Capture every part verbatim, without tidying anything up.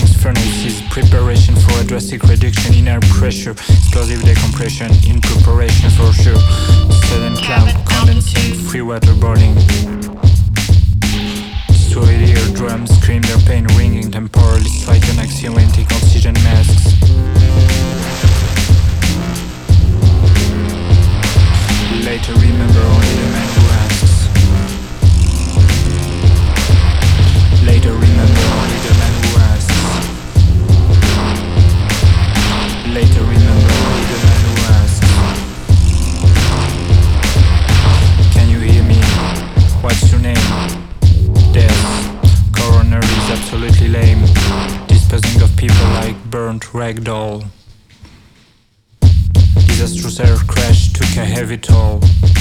Cushing's furnaces, preparation for a drastic reduction in air pressure, explosive decompression in preparation for sure. Sudden cloud condensing, free waterboarding. Destroyed eardrums, scream their pain, ringing temporally, strike an axiomatic oxygen masks. Later remember only the man who asks. Later remember only the man who asks. Later remember only the man who asks. Can you hear me? What's your name? Death. Coroner is absolutely lame, disposing of people like burnt ragdoll. Disastrous air crash took a heavy toll.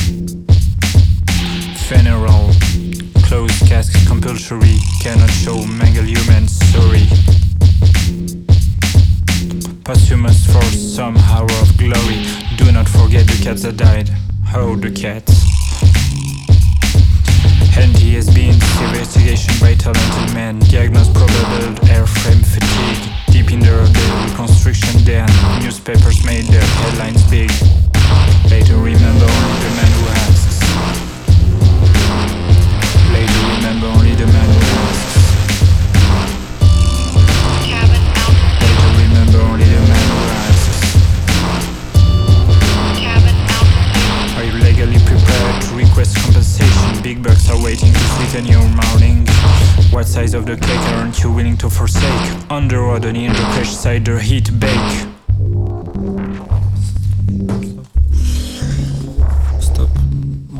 Funeral, closed casket compulsory, cannot show mangled humans, sorry. Posthumous for some hour of glory, do not forget the cats that died. Oh, the cats. And he has been investigation by talented men, diagnosed probable airframe fatigue. Deep in their the reconstruction then, newspapers made their headlines big. Later remember only the man who asks. Later remember only the man who asks. Cabin altitude. Later remember only the man who asks. Cabin altitude. Are you legally prepared to request compensation? Big bucks are waiting to sweeten your morning. What size of the cake aren't you willing to forsake? Underwater in the crash cider heat bake.